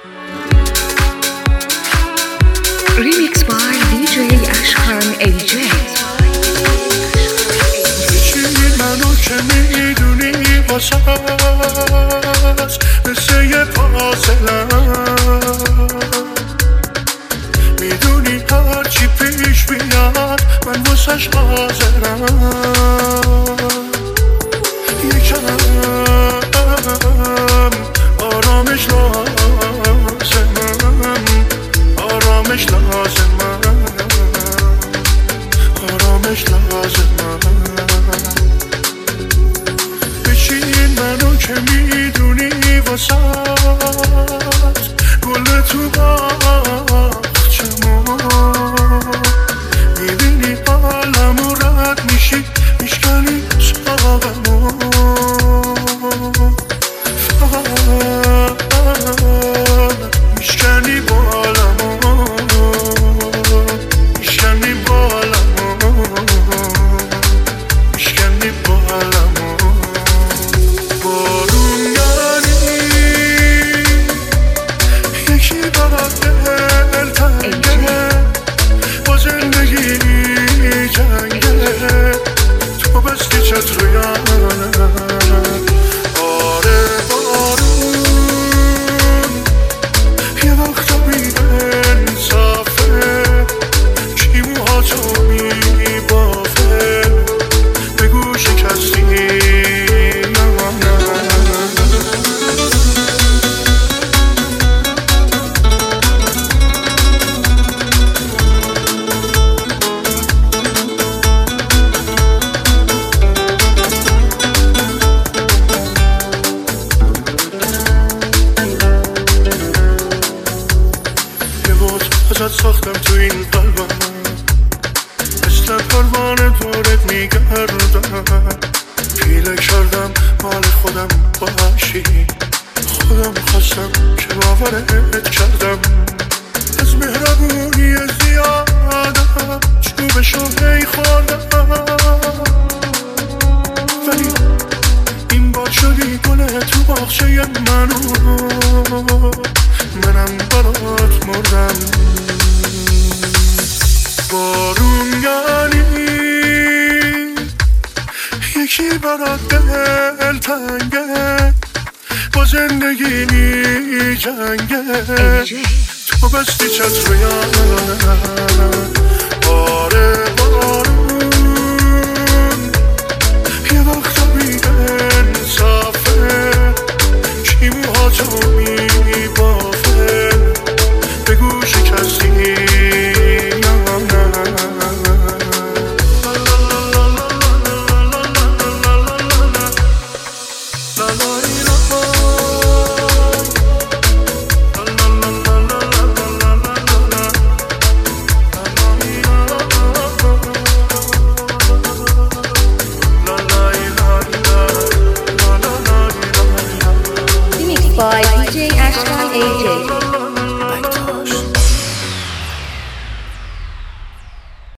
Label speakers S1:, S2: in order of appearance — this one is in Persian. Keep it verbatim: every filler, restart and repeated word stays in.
S1: Remix by دی جی اشکان ای جی.
S2: بچین منو که میدونی واسه هست مثل یه فاصلم، میدونی هرچی پیش بیاد من واسش حاضرم. یکم آرامش لازمم، آرامش لازمم، آرامش لازمم. بچین منو که میدونی واسه گل تو باغچمون، میبینی حالمو رد میشی میشکنی ساقمو، میشکنی بالمو، میشکنی بالمو، میشکنی بالمو. بارون یعنی یکی برات دل تنگه، با زندگی جنگه، تو بستی چتر یانه. آره بارون یه وقتا بی‌انصافه، کی موهاتو میبافه، بگو شکستی یا نه. ازت ساختم تو این قلبم، مثل پروانه دورت میگردم، پیله کردم مال خودم باشی، خودم خواستم که باورت کردم. از مهربونی زیادم چوبشو هی خوردم، ولی این بار شدی گل تو باغچه منو، منم برات مردم. بارون یعنی یکی برات دل تنگه، با زندگی می جنگه، تو بستی چتر یانه. آره بارون یه وقتا بی‌انصافه، کی موهاتو میبافه، بگو شکستی یا نه.
S1: Remix by دی جی اشکان ای جی.